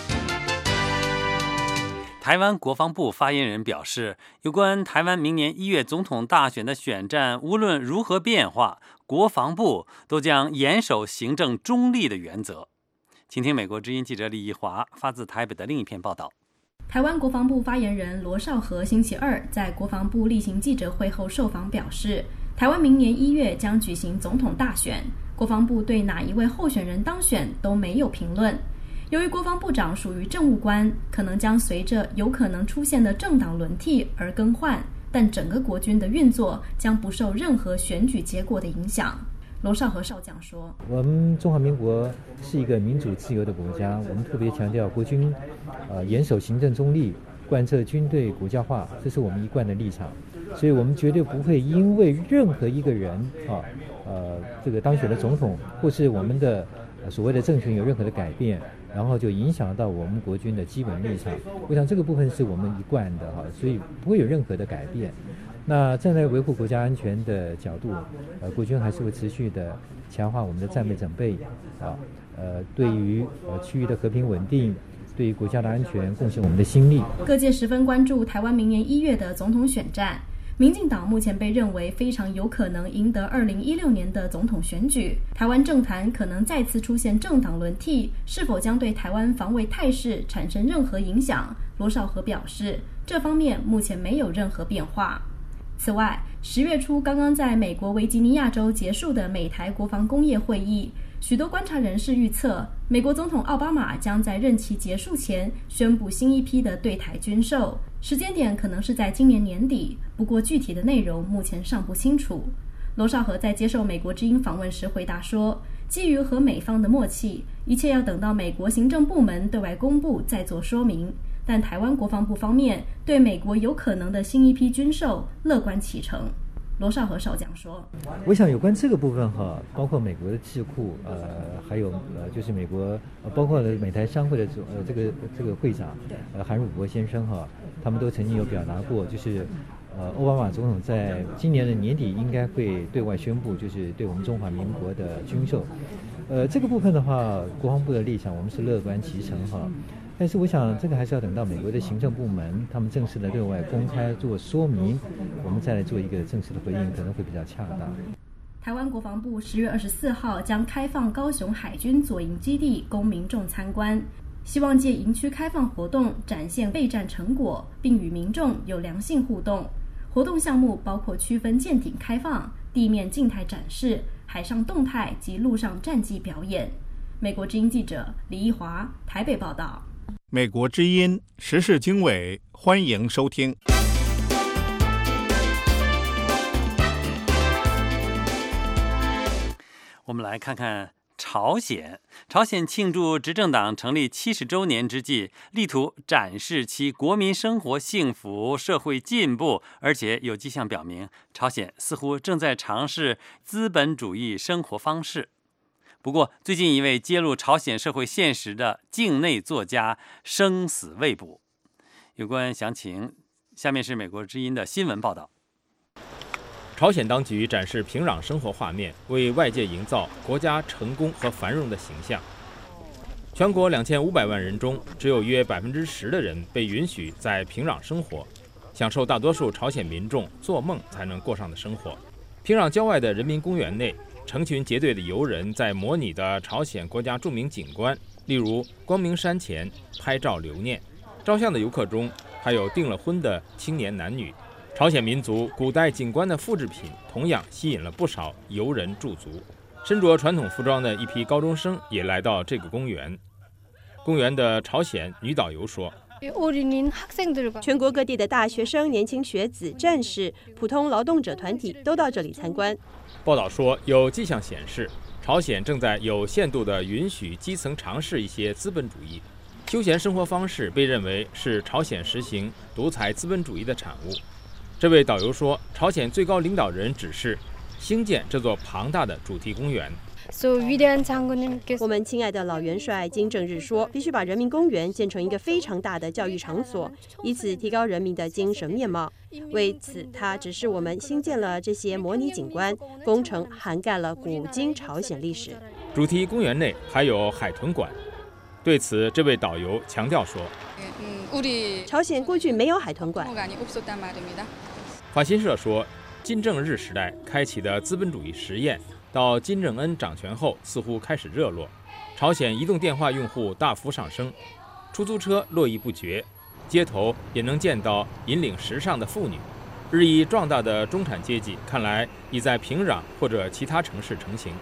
台湾国防部发言人表示，有关台湾明年一月总统大选的选战，无论如何变化，国防部都将严守行政中立的原则。请听美国之音记者李义华发自台北的另一篇报道。 台湾国防部发言人罗绍和星期二在国防部例行记者会后受访表示，台湾明年一月将举行总统大选，国防部对哪一位候选人当选都没有评论。 由于国防部长属于政务官，可能将随着有可能出现的政党轮替而更换，但整个国军的运作将不受任何选举结果的影响。罗绍和少将说：“ 我们中华民国是一个民主自由的国家，我们特别强调国军，呃，严守行政中立，贯彻军队国家化，这是我们一贯的立场。所以我们绝对不会因为任何一个人啊，呃，这个当选的总统或是我们的、呃、所谓的政权有任何的改变，然后就影响到我们国军的基本立场。我想这个部分是我们一贯的哈，所以不会有任何的改变。”那站在维护国家安全的角度，呃，国军还是会持续的强化我们的战备准备，啊，呃，对于呃区域的和平稳定，对于国家的安全贡献我们的心力。 各界十分关注台湾明年一月的总统选战，民进党目前被认为非常有可能赢得二零一六年的总统选举，台湾政坛可能再次出现政党轮替，是否将对台湾防卫态势产生任何影响？罗绍和表示，这方面目前没有任何变化。此外，十月初刚刚在美国维吉尼亚州结束的美台国防工业会议，许多观察人士预测，美国总统奥巴马将在任期结束前宣布新一批的对台军售，时间点可能是在今年年底，不过具体的内容目前尚不清楚。罗绍和在接受美国之音访问时回答说，基于和美方的默契，一切要等到美国行政部门对外公布再做说明。但台湾国防部方面对美国有可能的新一批军售乐观其成。罗绍和少将说：“ 我想有关这个部分哈，包括美国的智库，呃，还有呃，就是美国，呃、包括美台商会的呃这个这个会长，呃韩汝博先生哈，他们都曾经有表达过，就是呃奥巴马总统在今年的年底应该会对外宣布，就是对我们中华民国的军售。呃，这个部分的话，国防部的立场我们是乐观其成哈。”但是我想，这个还是要等到美国的行政部门他们正式的对外公开做说明，我们再来做一个正式的回应，可能会比较恰当。 台湾国防部十月二十四号将开放高雄海军左营基地供民众参观，希望借营区开放活动展现备战成果，并与民众有良性互动。活动项目包括区分舰艇开放、地面静态展示、海上动态及陆上战绩表演。美国之音记者李义华台北报道。 美国之音时事经纬，欢迎收听。 我们来看看朝鲜。朝鲜庆祝执政党成立七十周年之际，力图展示其国民生活幸福、社会进步，而且有迹象表明，朝鲜似乎正在尝试资本主义生活方式。不过，最近一位揭露朝鲜社会现实的境内作家生死未卜。有关详情，下面是美国之音的新闻报道。 朝鲜当局展示平壤生活画面，为外界营造国家成功和繁荣的形象。全国两千五百万人中，只有约百分之十的人被允许在平壤生活，享受大多数朝鲜民众做梦才能过上的生活。平壤郊外的人民公园内，成群结队的游人在模拟的朝鲜国家著名景观，例如光明山前拍照留念。照相的游客中还有订了婚的青年男女。朝鲜民族古代景观的复制品同样吸引了不少游人驻足。身着传统服装的一批高中生也来到这个公园。公园的朝鲜女导游说， 全国各地的大学生、年轻学子、战士、普通劳动者团体都到这里参观。 报道说，有迹象显示，朝鲜正在有限度地允许基层尝试一些资本主义。休闲生活方式被认为是朝鲜实行独裁资本主义的产物。这位导游说，朝鲜最高领导人指示兴建这座庞大的主题公园。 我们亲爱的老元帅金正日说，必须把人民公园建成一个非常大的教育场所，以此提高人民的精神面貌。为此，他指示我们新建了这些模拟景观，工程涵盖了古今朝鲜历史。 主题公园内还有海豚馆。对此，这位导游强调说， 朝鲜过去没有海豚馆。 法新社说，金正日时代开启的资本主义实验，到金正恩掌权后似乎开始热络，朝鲜移动电话用户大幅上升，出租车络绎不绝，街头也能见到引领时尚的妇女。日益壮大的中产阶级看来已在平壤或者其他城市成型。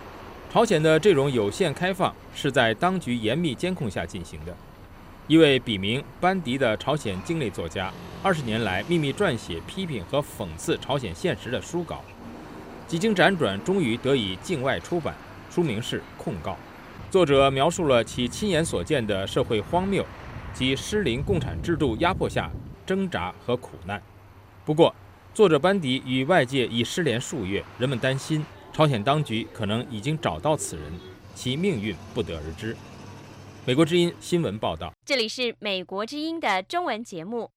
朝鲜的这种有限开放是在当局严密监控下进行的。一位笔名班迪的朝鲜境内作家，二十年来秘密撰写批评和讽刺朝鲜现实的书稿，几经辗转，终于得以境外出版，书名是《控告》。作者描述了其亲眼所见的社会荒谬及失灵共产制度压迫下挣扎和苦难。不过，作者班迪与外界已失联数月，人们担心朝鲜当局可能已经找到此人，其命运不得而知。美国之音新闻报道， 这里是美国之音的中文节目。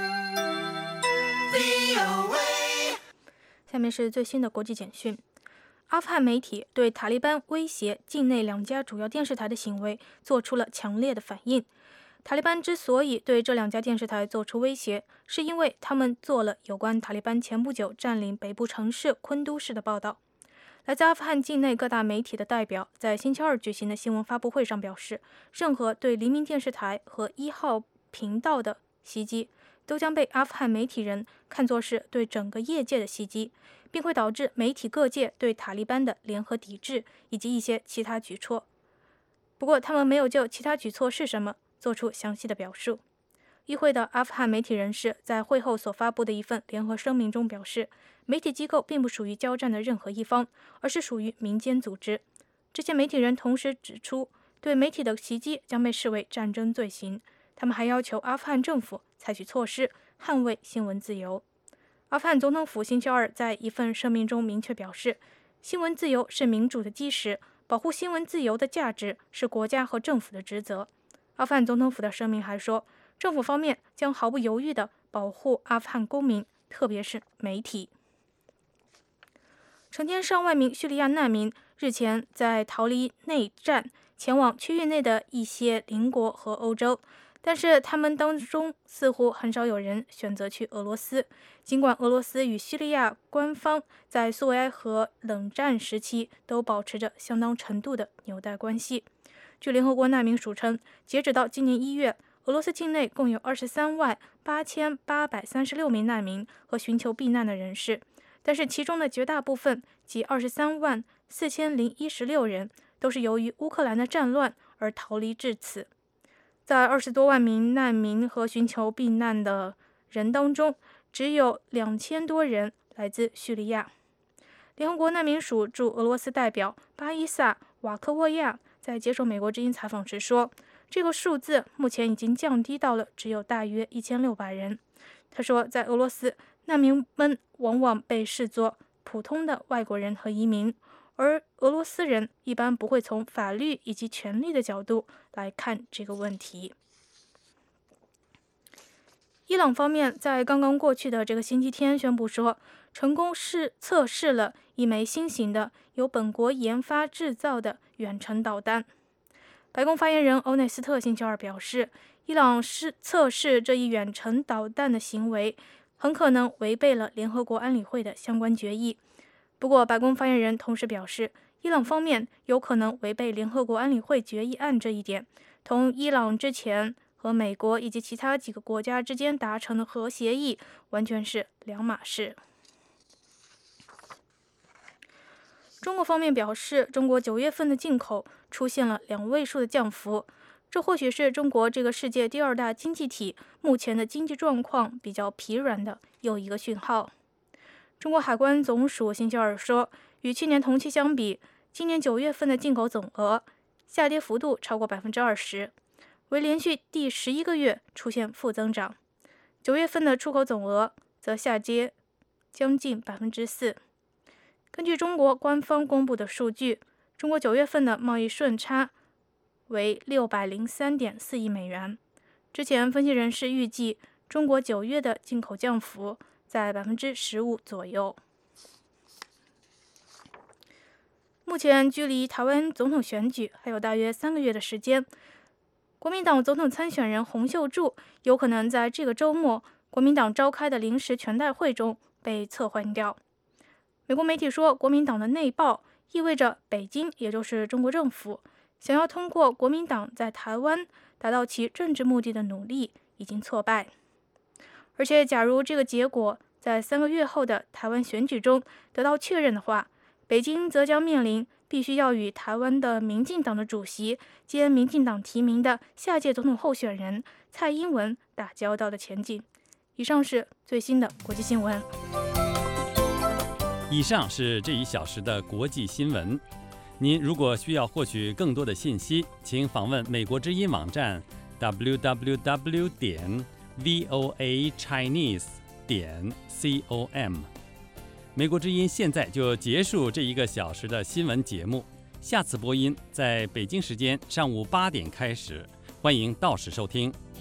下面是最新的国际简讯。阿富汗媒体对塔利班威胁境内两家主要电视台的行为做出了强烈的反应。塔利班之所以对这两家电视台做出威胁，是因为他们做了有关塔利班前不久占领北部城市昆都市的报道。来自阿富汗境内各大媒体的代表在星期二举行的新闻发布会上表示，任何对黎明电视台和一号频道的袭击都将被阿富汗媒体人看作是对整个业界的袭击，并会导致媒体各界对塔利班的联合抵制以及一些其他举措。不过他们没有就其他举措是什么做出详细的表述。与会的阿富汗媒体人士在会后所发布的一份联合声明中表示，媒体机构并不属于交战的任何一方，而是属于民间组织。这些媒体人同时指出，对媒体的袭击将被视为战争罪行。他们还要求阿富汗政府采取措施捍卫新闻自由。阿富汗总统府星期二在一份声明中明确表示，新闻自由是民主的基石，保护新闻自由的价值是国家和政府的职责。阿富汗总统府的声明还说，政府方面将毫不犹豫地保护阿富汗公民，特别是媒体。成千上万名叙利亚难民日前在逃离内战，前往区域内的一些邻国和欧洲，但是他们当中似乎很少有人选择去俄罗斯。尽管俄罗斯与叙利亚官方在苏维埃和冷战时期都保持着相当程度的纽带关系。据联合国难民署称，截止到今年一月，俄罗斯境内共有二十三万八千八百三十六名难民和寻求避难的人士，但是其中的绝大部分，即二十三万四千零一十六人，都是由于乌克兰的战乱而逃离至此。在二十多万名难民和寻求避难的人当中，只有两千多人来自叙利亚。联合国难民署驻俄罗斯代表巴伊萨·瓦科沃亚在接受美国之音采访时说，这个数字目前已经降低到了只有大约一千六百人。他说，在俄罗斯，难民们往往被视作普通的外国人和移民，而俄罗斯人一般不会从法律以及权利的角度来看这个问题。伊朗方面在刚刚过去的这个星期天宣布说，成功试测试了一枚新型的由本国研发制造的远程导弹。白宫发言人欧内斯特星期二表示，伊朗试测试这一远程导弹的行为很可能违背了联合国安理会的相关决议。不过，白宫发言人同时表示，伊朗方面有可能违背联合国安理会决议案这一点，同伊朗之前和美国以及其他几个国家之间达成的核协议完全是两码事。中国方面表示，中国九月份的进口出现了两位数的降幅，这或许是中国这个世界第二大经济体目前的经济状况比较疲软的又一个讯号。中国海关总署星期二说，与去年同期相比，今年九月份的进口总额下跌幅度超过百分之二十，为连续第十一个月出现负增长。九月份的出口总额则下跌将近百分之四。根据中国官方公布的数据，中国九月份的贸易顺差为六百零三点四亿美元。之前分析人士预计，中国九月的进口降幅在百分之十五左右。目前距离台湾总统选举还有大约三个月的时间，国民党总统参选人洪秀柱有可能在这个周末国民党召开的临时全代会中被撤换掉。美国媒体说，国民党的内爆意味着北京，也就是中国政府，想要通过国民党在台湾达到其政治目的的努力已经挫败。而且假如这个结果在三个月后的台湾选举中得到确认的话， 北京则将面临必须要与台湾的民进党的主席兼民进党提名的下届总统候选人蔡英文打交道的前景。以上是最新的国际新闻。 以上是这一小时的国际新闻。您如果需要获取更多的信息，请访问美国之音网站 double-u double-u double-u 点 voa chinese 点 com。美国之音现在就结束这一个小时的新闻节目，下次播音在北京时间上午八点开始，欢迎到时收听。